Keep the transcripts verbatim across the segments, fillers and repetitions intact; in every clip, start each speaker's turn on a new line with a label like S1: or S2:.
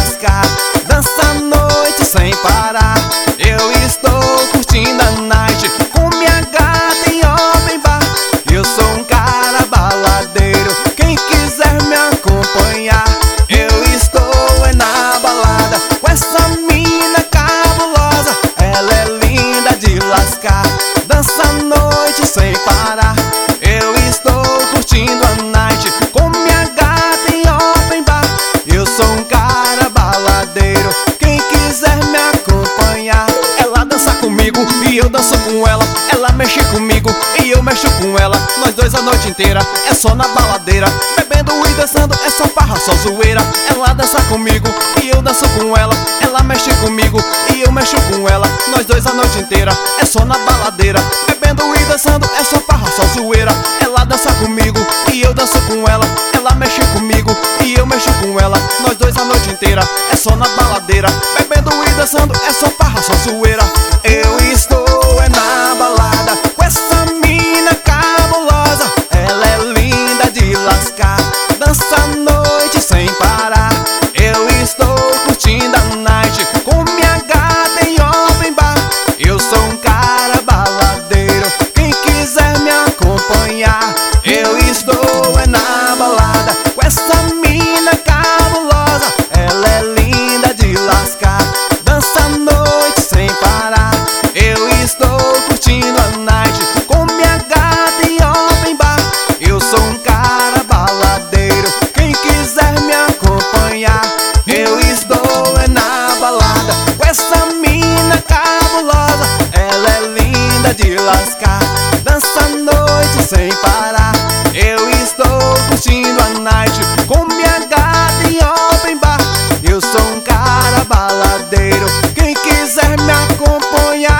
S1: lascar. Dança a noite sem parar. Eu estou curtindo a night com minha gata em open bar. Eu sou um cara baladeiro, quem quiser me acompanhar. Eu estou é na balada com essa mina cabulosa. Ela é linda de lascar. Dança a noite sem parar. Eu estou curtindo a night com minha gata em open bar. Eu sou um cara baladeiro, quem quiser me acompanhar. Ela dança comigo e eu danço com ela. Ela mexe comigo e eu mexo com ela. Nós dois a noite inteira é só na baladeira, bebendo e dançando, é só farra, só zoeira. Ela dança comigo e eu danço com ela. Ela mexe comigo e eu mexo com ela. Nós dois a noite inteira é só na baladeira, bebendo e dançando, é só farra, só zoeira. Ela dança comigo e eu danço com ela. Ela mexe comigo e eu mexo com ela. Nós dois a noite inteira é só na baladeira, bebendo e dançando, é só farra, só zoeira. Eu estou é na balada com essa mina cabulosa. Ela é linda de lascar. Dança a noite sem parar. Eu estou curtindo a night com minha gata em open bar. Eu sou um cara baladeiro, quem quiser me acompanhar. Eu estou é na balada com essa mina cabulosa. Ela é linda de lascar. Dança a noite sem parar. Eu estou curtindo a night com minha gata em open bar. Eu sou um cara baladeiro, quem quiser me acompanhar. Eu estou é na balada com essa mina cabulosa. Ela é linda de lascar. Dança a noite sem parar. Eu estou curtindo a night com minha gata em open bar. Eu sou um cara baladeiro, quem quiser me acompanhar.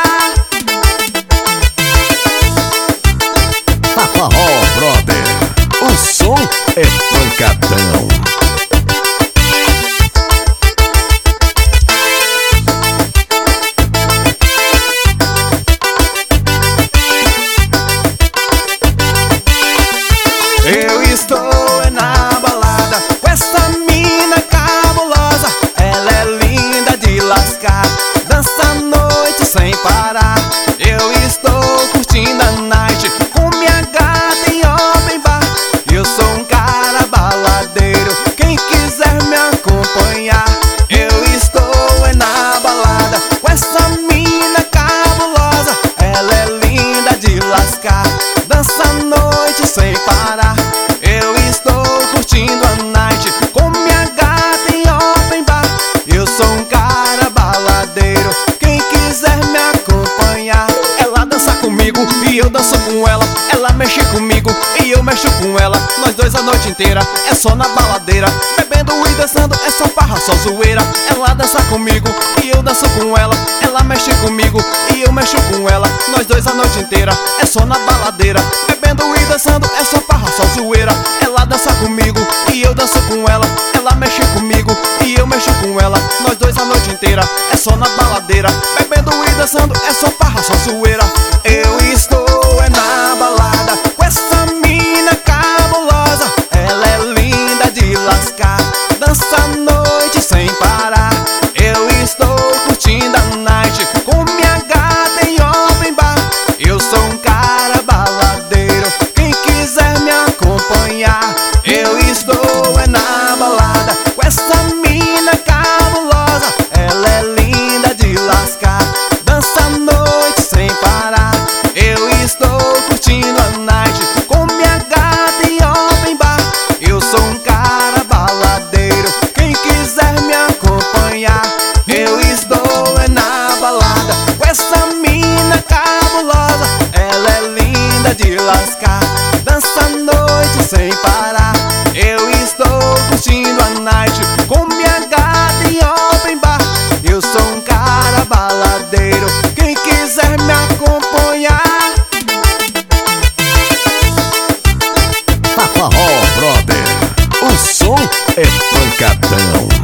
S2: Forró Brother, o som é pancadão.
S1: Eu estou é na balada com essa mina cabulosa. Ela é linda de lascar. Dança a noite sem parar. Eu estou curtindo a night com minha gata em open bar. Eu sou um cara baladeiro, quem quiser me acompanhar. Eu estou é na balada com essa mina cabulosa. Ela é linda de lascar. Dança a noite sem parar. Eu estou curtindo a night com minha gata em open bar. Eu sou um cara baladeiro, quem quiser me acompanhar. Ela dança comigo e eu danço com ela. Ela mexe comigo e eu mexo com ela. Nós dois a noite inteira é só na baladeira, bebendo e dançando, é só farra, só zoeira. Ela dança comigo e eu danço com ela. Ela mexe comigo e eu mexo com ela. Nós dois a noite inteira é só na baladeira, bebendo e dançando, é só farra, só zoeira. Ela dança comigo e eu danço com ela. Ela mexe comigo e eu mexo com ela. Nós dois a noite inteira é só na baladeira, bebendo e dançando, é só farra, só zoeira. Eu estou é na balada com essa mina cabulosa. Ela é linda de lascar. Dança a noite sem parar. Eu estou curtindo a night com minha gata em open bar. Eu sou um cara baladeiro, quem quiser me acompanhar. Eu estou é na balada com essa mina cabulosa. Ela é linda de lascar. Dança a noite sem parar. Eu estou curtindo a night com minha gata em open bar. Eu sou um cara baladeiro, quem quiser me acompanhar. Eu estou é na balada com essa mina cabulosa. Ela é linda de lascar. Dança a noite sem parar. Eu estou curtindo a night com minha gata em open bar. Eu sou um cara baladeiro, quem quiser me acompanhar.
S2: Forró Brother, o som é pancadão.